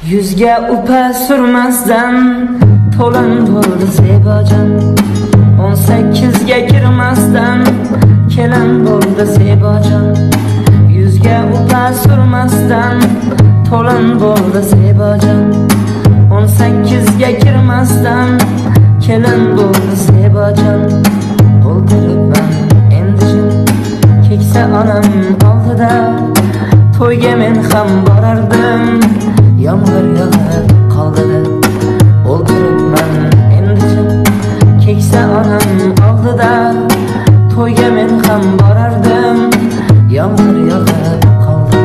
Yuzga upa surmasdan to'lin bo'ldi Zebojon. 18ga kirmasdan kelin bo'ldi Zebojon. Yuzga upa surmasdan to'lin bo'ldi Zebojon. 18ga kirmasdan kelin bo'ldi Zebojon. O'ldiribman endi jim keksa onam oldida, to'yga men ham borardim, yomg'ir yog'ib qoldi. O'ldiribman endi jim keksa onam oldida, to'yga men ham borardim, yomg'ir yog'ib qoldi.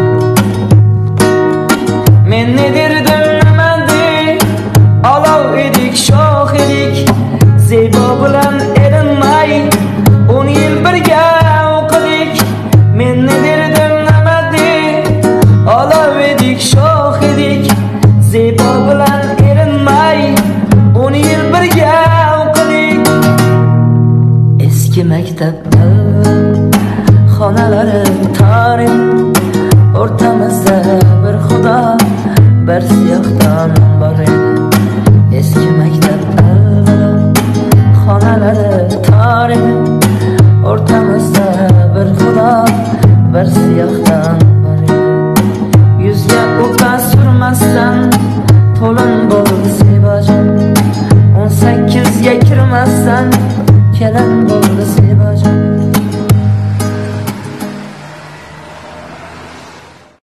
Men ne derdim nimadi, olov edik, shoh edik, Zebo bilan erinmay 10 yil birga o'qidik. Men ne derdim nimadi, olov edik, shoh edik, Zebo bilan erinmay 10 yil birga o'qidik. Eski maktabda xonalari tor, o'rtamizda bir xudo, bir siyohdon